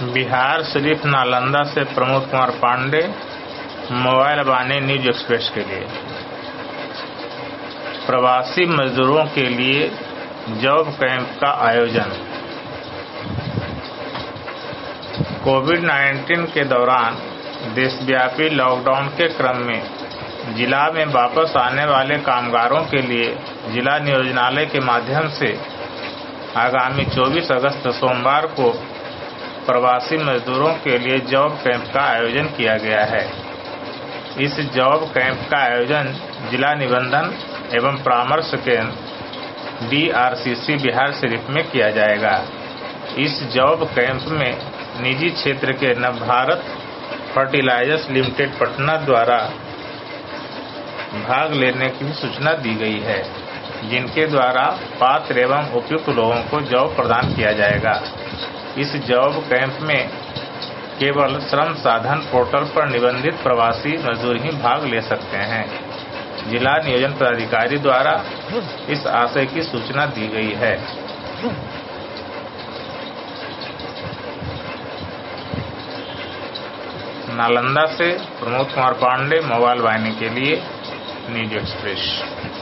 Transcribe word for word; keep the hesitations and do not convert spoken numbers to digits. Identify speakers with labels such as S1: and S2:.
S1: बिहार शरीफ नालंदा से Pramod Kumar Pandey, mobile Vani news express के लिए। प्रवासी मजदूरों के लिए जॉब कैंप का आयोजन। कोविड नाइन्टीन के दौरान देशव्यापी लॉकडाउन के क्रम में जिला में वापस आने वाले कामगारों के लिए जिला नियोजनालय के माध्यम से आगामी चौबीस अगस्त सोमवार को प्रवासी मजदूरों के लिए जॉब कैंप का आयोजन किया गया है। इस जॉब कैंप का आयोजन जिला निबंधन एवं परामर्श केंद्र D R C C Bihar Sharif में किया जाएगा। इस जॉब कैंप में निजी क्षेत्र के नवभारत फर्टिलाइजर्स लिमिटेड पटना द्वारा भाग लेने की सूचना दी गई है, जिनके द्वारा पात्र एवं उपयुक्त लोगों को जॉब प्रदान किया जाएगा। इस जॉब कैंप में केवल श्रम साधन पोर्टल पर निबंधित प्रवासी मजदूर ही भाग ले सकते हैं। जिला नियोजन पदाधिकारी द्वारा इस आशय की सूचना दी गई है। नालंदा से प्रमोद कुमार पांडे, मोबाइल वाहिनी के लिए न्यूज एक्सप्रेस।